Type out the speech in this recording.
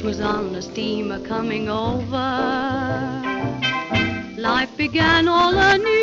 was on a steamer coming over. Life began all anew.